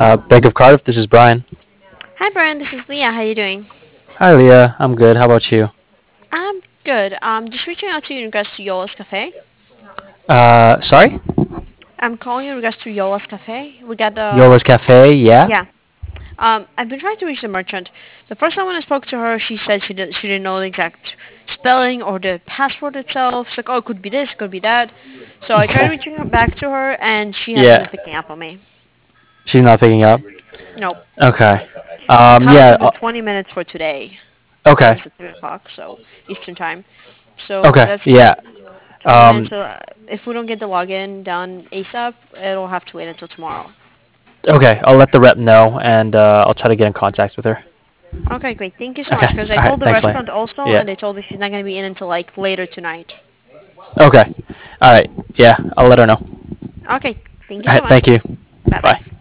Bank of Cardiff, this is Brian. Hi, Brian. This is Leah. How you doing? Hi, Leah. I'm good. How about you? I'm good. Just reaching out to you in regards to Yola's Cafe. Sorry? I'm calling you in regards to Yola's Cafe. We got the Yola's Cafe, yeah? yeah. I've been trying to reach the merchant. The first time when I spoke to her, she said she didn't know the exact spelling or the password itself. She's like, oh, it could be this, it could be that. So I tried Okay. reaching back to her, and she hasn't been Yeah. picking up on me. She's not picking up? Nope. Okay. The cutoff Yeah. is in 20 minutes for today. Okay. Today's at 3 o'clock, so Eastern time. So Okay. that's Yeah. 20 minutes. Um, So if we don't get the login done ASAP, it'll have to wait until tomorrow. okay. I'll let the rep know, and I'll try to get in contact with her. Okay, great. Thank you so Okay. much. Because I All right. told the Thanks, Leah. restaurant also, Yeah. and they told me she's not going to be in until like later tonight. Okay. All right. Yeah. I'll let her know. Okay, thank you All so right. much. Thank you. Bye bye. Bye.